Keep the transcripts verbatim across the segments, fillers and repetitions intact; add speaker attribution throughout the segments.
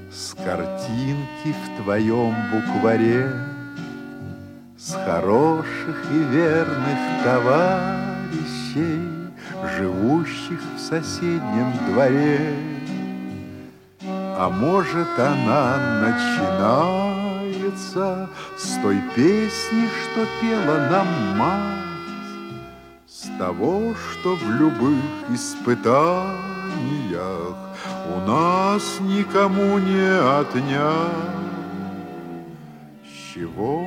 Speaker 1: С картинки в твоем букваре, с хороших и верных товарищей, живущих в соседнем дворе. А может, она начинается с той песни, что пела нам мать, с того, что в любых испытаниях у нас никому не отнять. С чего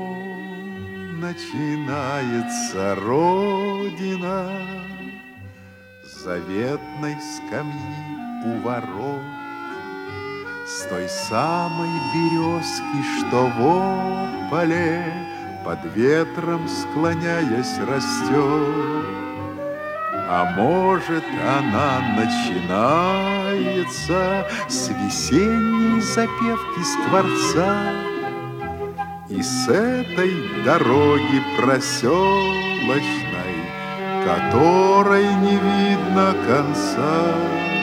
Speaker 1: начинается Родина? С заветной скамьи у ворот, с той самой березки, что в ополе под ветром склоняясь растет. А может, она начинается с весенней запевки скворца и с этой дороги проселочной, которой не видно конца.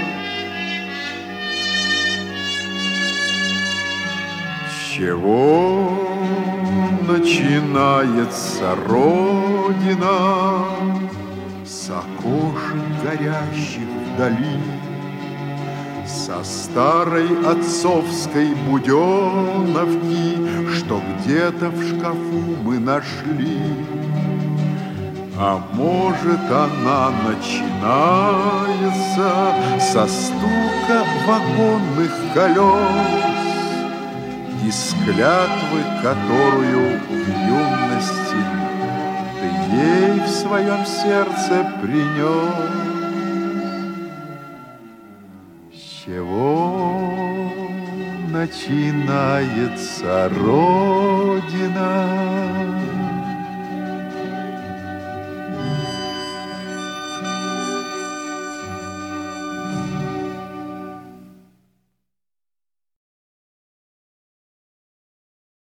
Speaker 1: С чего начинается Родина? С окошек горящих вдали, со старой отцовской буденовки, что где-то в шкафу мы нашли. А может, она начинается со стука вагонных колес и с клятвы, которую в юности ты ей в своем сердце принес. С чего начинается Родина?